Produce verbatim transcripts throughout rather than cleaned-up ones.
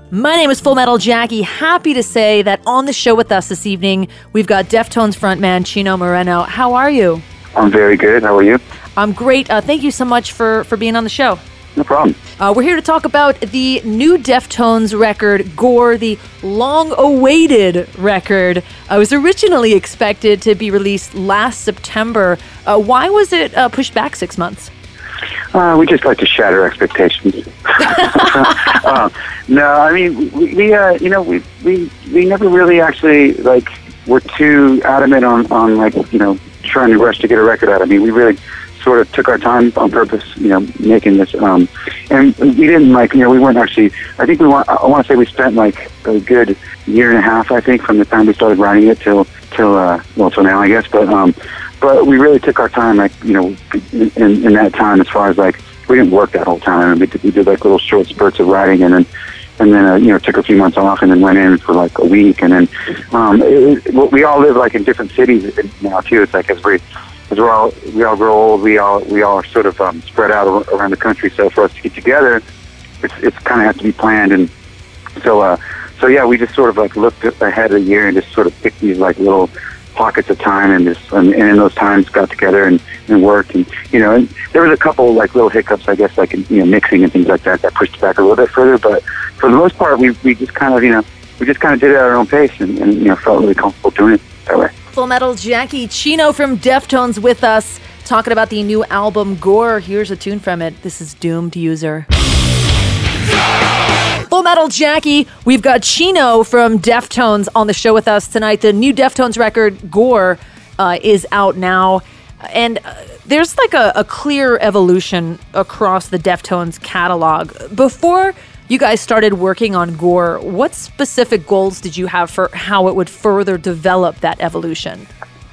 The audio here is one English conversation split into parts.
My name is Full Metal Jackie. Happy to say that on the show with us this evening, we've got Deftones frontman Chino Moreno. How are you? I'm very good. How are you? I'm great. Uh, thank you so much for, for being on the show. No problem. Uh, we're here to talk about the new Deftones record, Gore, the long-awaited record. Uh, it was originally expected to be released last September. Uh, why was it uh, pushed back six months? Uh, we just like to shatter expectations. uh, no, I mean, we, we uh, you know, we, we we never really actually, like, were too adamant on, on, like, you know, trying to rush to get a record out. I mean, we really sort of took our time on purpose, you know, making this. Um, and we didn't, like, you know, we weren't actually, I think we want, I want to say we spent, like, a good year and a half, I think, from the time we started writing it till, till uh, well, till now, I guess. But, um, But we really took our time, like, you know, in, in that time as far as, like, we didn't work that whole time. We did, we did like, little short spurts of writing and then, and then uh, you know, took a few months off and then went in for, like, a week. And then um, it, it, we all live, like, in different cities now, too. It's like as we, as we're all, we all grow old, we all, we all are sort of um, spread out around the country. So for us to get together, it's, it's kind of has to be planned. And so, uh, so, yeah, we just sort of, like, looked ahead a year and just sort of picked these, like, little pockets of time and just and, and in those times got together and, and worked and you know and there was a couple like little hiccups I guess like in, you know mixing and things like that that pushed it back a little bit further, but for the most part we we just kind of you know we just kind of did it at our own pace and, and you know felt really comfortable doing it that way. Full Metal Jackie, Chino from Deftones with us talking about the new album Gore. Here's a tune from it. This is Doomed User. Full Metal Jackie, we've got Chino from Deftones on the show with us tonight. The new Deftones record, Gore, uh, is out now. And uh, there's like a, a clear evolution across the Deftones catalog. Before you guys started working on Gore, what specific goals did you have for how it would further develop that evolution?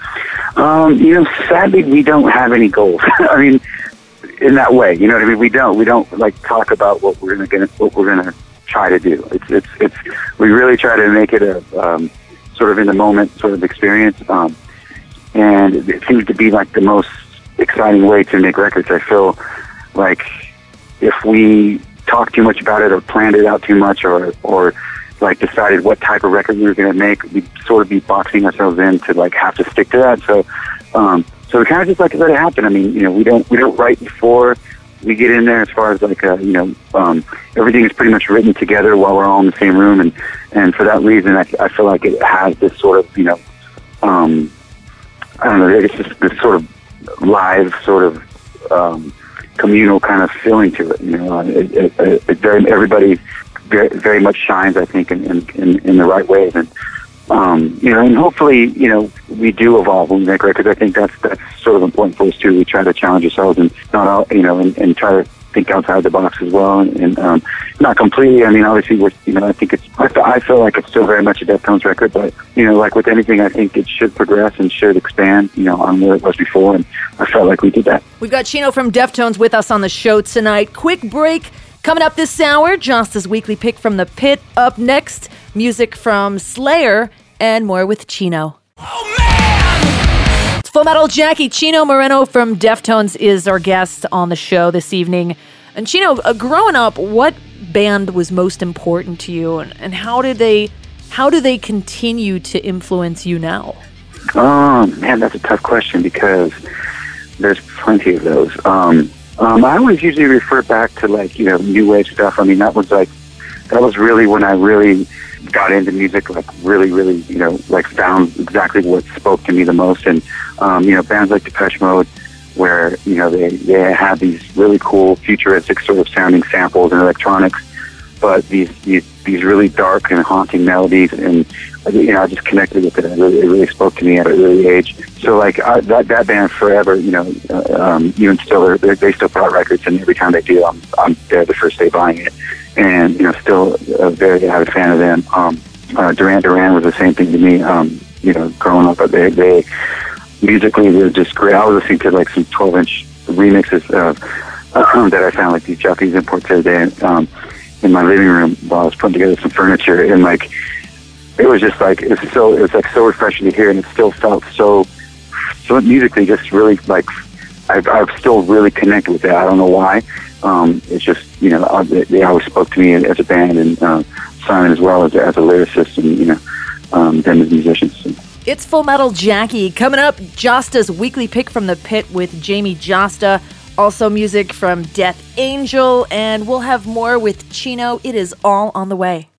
Um, you know, sadly, we don't have any goals. I mean, in that way, you know what I mean? We don't. We don't, like, talk about what we're gonna what we're gonna try to do. It's it's it's. We really try to make it a um, sort of in the moment sort of experience, um, and it seems to be like the most exciting way to make records. I feel like if we talked too much about it or planned it out too much or or like decided what type of record we were going to make, we'd sort of be boxing ourselves in to like have to stick to that. So um, so we kind of just like to let it happen. I mean, you know, we don't we don't write before we get in there as far as like, uh, you know, um, everything is pretty much written together while we're all in the same room. And, and for that reason, I, I feel like it has this sort of, you know, um, I don't know, it's just this sort of live sort of um, communal kind of feeling to it. You know, it, it, it, it very, everybody very, very much shines, I think, in, in, in the right ways. And, um, you know, and hopefully, you know, we do evolve when we make records. I think that's that's sort of important for us too. We try to challenge ourselves and not all, you know, and, and try to think outside the box as well. And, and um, not completely. I mean, obviously, we're, you know, I think it's. I, I feel like it's still very much a Deftones record, but you know, like with anything, I think it should progress and should expand, you know, on where it was before. And I felt like we did that. We've got Chino from Deftones with us on the show tonight. Quick break. Coming up this hour, Joss's weekly pick from the pit. Up next, music from Slayer and more with Chino. Oh, man! It's Full Metal Jackie. Chino Moreno from Deftones is our guest on the show this evening. And Chino, uh, growing up, what band was most important to you, and, and how did they, how do they continue to influence you now? Oh man, that's a tough question because there's plenty of those. Um, Um, I always usually refer back to, like, you know, new wave stuff. I mean, that was, like, that was really when I really got into music, like, really, really, you know, like, found exactly what spoke to me the most. And, um, you know, bands like Depeche Mode, where, you know, they, they had these really cool futuristic sort of sounding samples and electronics, but these, these, these really dark and haunting melodies. And, you know, I just connected with it. It really, it really spoke to me at an early age. So, like, I, that that band forever, you know, uh, um, even still, they they still put out records, and every time they do, I'm I'm there the first day buying it, and you know, still a very avid fan of them. Um, uh, Duran Duran was the same thing to me. Um, you know, growing up, but they they musically they're just great. I was listening to like some twelve inch remixes of uh, that I found, like these Japanese imports the other day um, in my living room while I was putting together some furniture, and like. It was just like, it's so, it was like so refreshing to hear, and it still felt so, so musically just really like, I've, I've still really connected with that. I don't know why. Um, it's just, you know, they, they always spoke to me as a band, and uh, Simon as well as, as a lyricist and, you know, um, them as musicians. So. It's Full Metal Jackie. Coming up, Josta's weekly pick from the pit with Jamie Josta. Also music from Death Angel. And we'll have more with Chino. It is all on the way.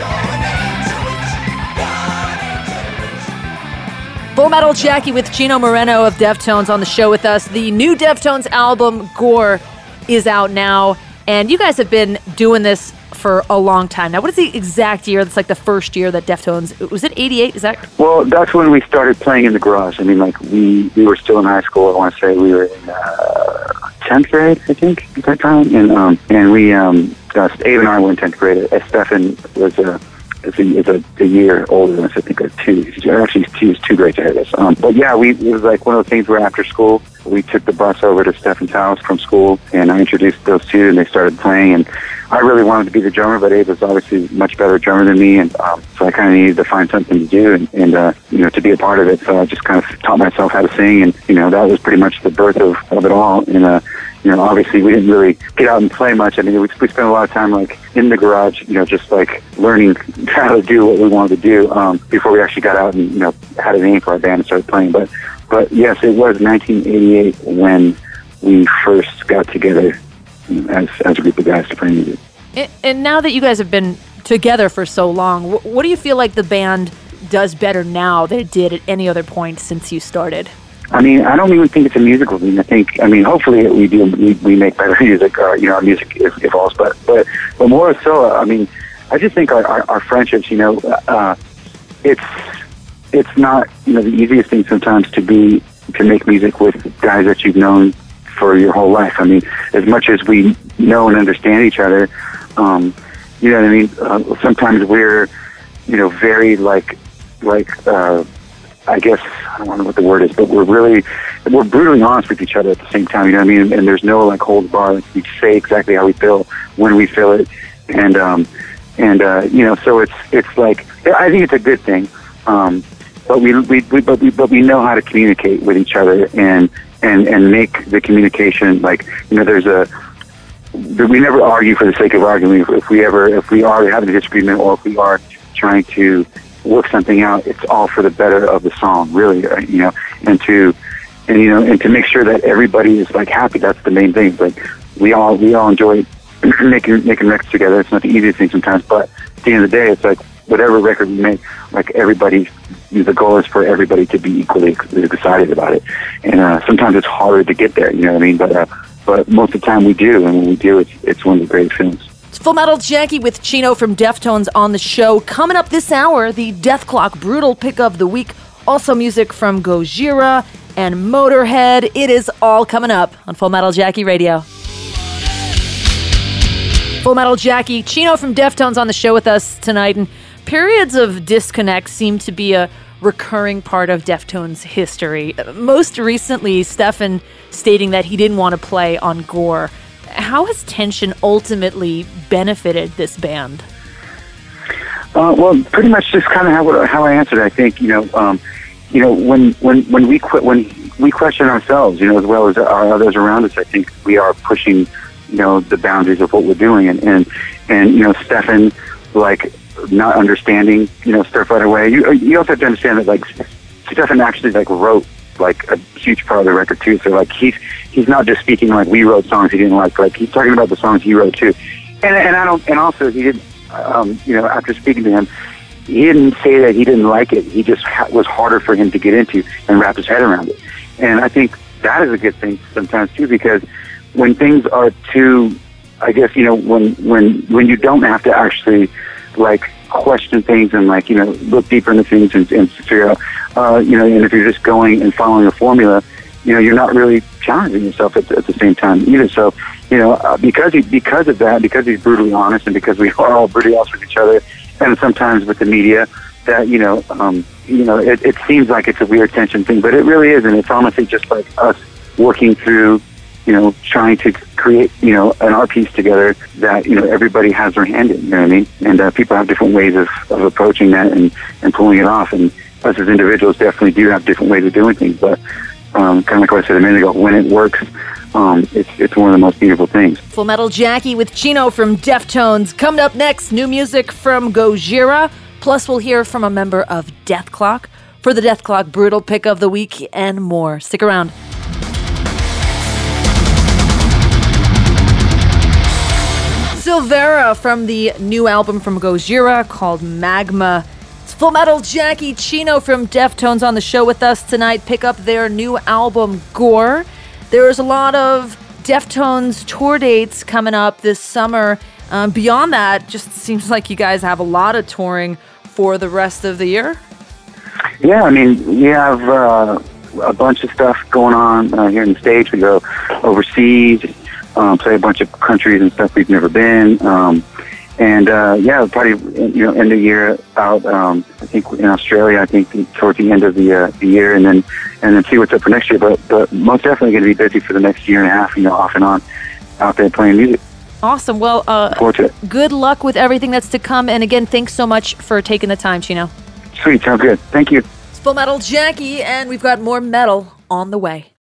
Full Metal Jackie with Chino Moreno of Deftones on the show with us. The new Deftones album, Gore, is out now. And you guys have been doing this for a long time now. What is the exact year? That's like the first year that Deftones, was it eighty-eight? Is that? Well, that's when we started playing in the garage. I mean, like, we, we were still in high school. I want to say we were in uh, tenth grade, I think, at that time. And um, and we, um, uh, Abe and I were in tenth grade. Uh, Stefan was a, is a, is a, a year older than us, I think, or two. He's actually, he was two grades ahead of us. Um, but yeah, we, it was like one of those things where after school, we took the bus over to Stefan's house from school, and I introduced those two, and they started playing. And I really wanted to be the drummer, but Abe was obviously a much better drummer than me, and um, so I kind of needed to find something to do and, and uh, you know, to be a part of it. So I just kind of taught myself how to sing, and you know, that was pretty much the birth of, of it all. And uh, you know, obviously we didn't really get out and play much. I mean, we, we spent a lot of time like in the garage, you know, just like learning how to do what we wanted to do um, before we actually got out and, you know, had a name for our band and started playing. But But yes, it was nineteen eighty-eight when we first got together, you know, as as a group of guys to play music. And, and now that you guys have been together for so long, wh- what do you feel like the band does better now than it did at any other point since you started? I mean, I don't even think it's a musical thing. I think, I mean, hopefully we do, we, we make better music, or, you know, our music evolves, but, but, but more so, I mean, I just think our, our, our friendships, you know, uh, it's, it's not, you know, the easiest thing sometimes to be, to make music with guys that you've known for your whole life. I mean, as much as we know and understand each other, um, you know what I mean? Uh, sometimes we're, you know, very like, like, uh, I guess, I don't know what the word is, but we're really, we're brutally honest with each other at the same time, you know what I mean? And, and there's no like hold bar. Like, we say exactly how we feel when we feel it. And, um, and, uh, you know, so it's, it's like, I think it's a good thing. Um, but we, we, we, but we, but we know how to communicate with each other and, and, and make the communication like, you know, there's a, we never argue for the sake of arguing. If we ever, if we are having a disagreement or if we are trying to work something out, it's all for the better of the song, really, you know, and to, and, you know, and to make sure that everybody is like happy. That's the main thing. Like we all, we all enjoy making, making records together. It's not the easiest thing sometimes, but at the end of the day, it's like whatever record we make, like everybody, the goal is for everybody to be equally excited about it. And, uh, sometimes it's harder to get there, you know what I mean? But, uh, but most of the time we do. And when we do, it's, it's one of the greatest feelings. It's Full Metal Jackie with Chino from Deftones on the show. Coming up this hour, the Death Clock Brutal Pick of the Week. Also music from Gojira and Motorhead. It is all coming up on Full Metal Jackie Radio. Full Metal Jackie, Chino from Deftones on the show with us tonight. And periods of disconnect seem to be a recurring part of Deftones history. Most recently, Stefan stating that he didn't want to play on Gore. How has tension ultimately benefited this band? Uh, well, pretty much just kind of how how I answered. I think you know, um, you know, when when when we quit, when we question ourselves, you know, as well as our others around us, I think we are pushing, you know, the boundaries of what we're doing, and and, and you know, Stefan, like not understanding, you know, stuff right away. You you also have to understand that like Stefan actually like wrote like a huge part of the record too. So like he's he's not just speaking like we wrote songs he didn't like. Like he's talking about the songs he wrote too. And and I don't and also he didn't um, you know, after speaking to him, he didn't say that he didn't like it. He just ha- was harder for him to get into and wrap his head around it. And I think that is a good thing sometimes too, because when things are too, I guess, you know, when when when you don't have to actually like question things and like, you know, look deeper into things and, and figure out, uh, you know, and if you're just going and following a formula, you know, you're not really challenging yourself at, at the same time either. So, you know, uh, because he, because of that, because he's brutally honest and because we are all brutally honest with each other and sometimes with the media, that, you know, um, you know, it, it seems like it's a weird tension thing, but it really isn't. It's honestly just like us working through, you know, trying to create, you know, an art piece together that, you know, everybody has their hand in, you know what I mean? And uh, people have different ways of, of approaching that and, and pulling it off. And us as individuals definitely do have different ways of doing things. But um, kind of like what I said a minute ago, when it works, um, it's it's one of the most beautiful things. Full Metal Jackie with Chino from Deftones. Coming up next, new music from Gojira. Plus, we'll hear from a member of Death Clock for the Death Clock Brutal Pick of the Week and more. Stick around. Silvera from the new album from Gojira called Magma. It's Full Metal Jackie, Chino from Deftones on the show with us tonight. Pick up their new album, Gore. There's a lot of Deftones tour dates coming up this summer. Um, beyond that, just seems like you guys have a lot of touring for the rest of the year. Yeah, I mean, we have uh, a bunch of stuff going on uh, here in the States. We go overseas, um, play a bunch of countries and stuff we've never been. Um, and, uh, yeah, probably, you know, end of the year out, um, I think in Australia, I think towards the end of the, uh, the year, and then and then see what's up for next year. But, but most definitely going to be busy for the next year and a half, you know, off and on, out there playing music. Awesome. Well, uh, good luck with everything that's to come. And again, thanks so much for taking the time, Chino. Sweet. Sounds good. Thank you. It's Full Metal Jackie, and we've got more metal on the way.